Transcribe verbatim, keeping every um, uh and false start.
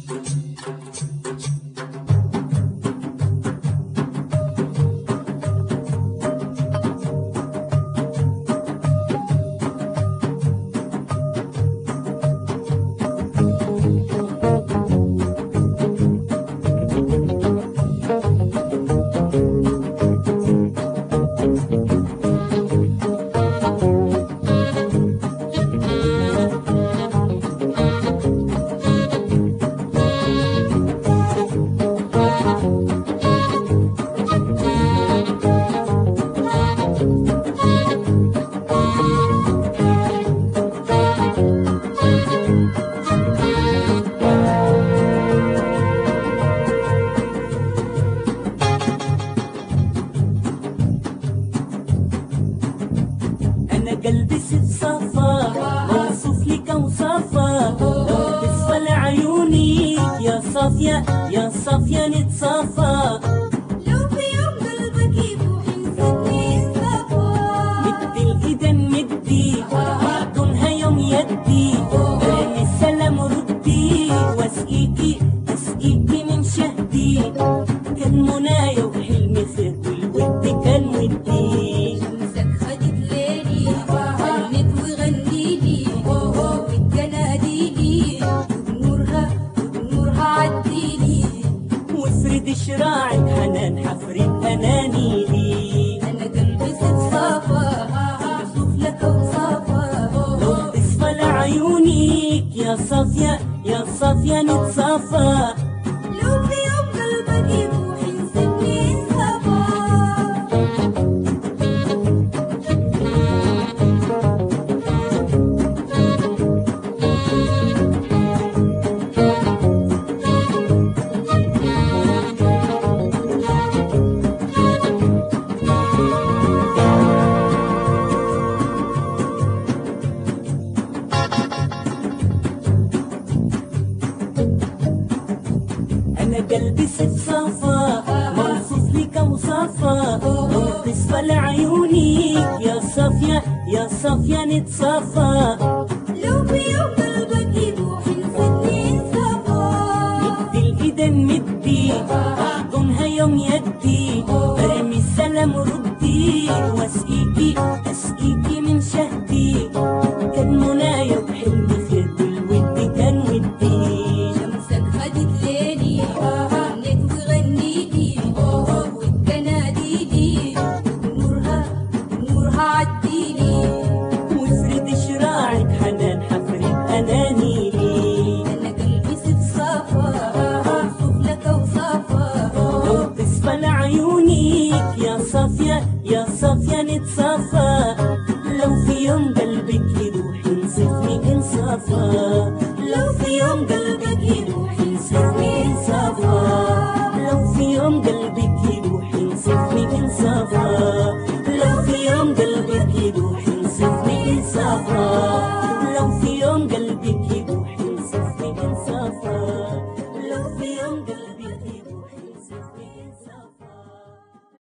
قلبي صفصفة موصوف لك وصفة لو تصفى لعيونيك يا صافية يا صافية نتصافى. لو في يوم قلبك يبوح نسيتني صفا مدي الإيدين مدي بعدنها يوم يدي رامي السلام ردي واسقيكي اسقيكي من شهدي. كان منايا وحلمي خير والود كان ودي. شمسك خدت ليلي غنت وغنيلي وتناديلي وبنورها وبنورها عديلي. وافرد شراعك حنان حفرد انانيلي. انا قلبي صفصافة موصوف لك وصافة لو تصفى لعيونيك يا صافية يا صافية نتصافى. لو في يوم قلبك يبوح نسيتني صفا. أنا قلبي صفصافة موصوف لك وصافة لو تصفى لعيونيك يا صافية يا صافية نتصافى. لو في يوم قلبك يبوح نسيتني صفا مدي الإيدين مدي بعدنها يوم يدي برمي السلام ردي واسقيكي اسقيكي من شهدي. كان منايا وحلمي خير والود كان ودي. شمسك خدت ليلي غنت وغنيلي وتناديلي وبنورها وبنورها عديلي. وافرد شراعك حنان حفرد انانيلي. انا قلبي صفصافة موصوف لك وصافة لو تصفى لعيونيك يا صافية يا صافية نتصافى. لو في يوم قلبك يروح ينصفني انصافى.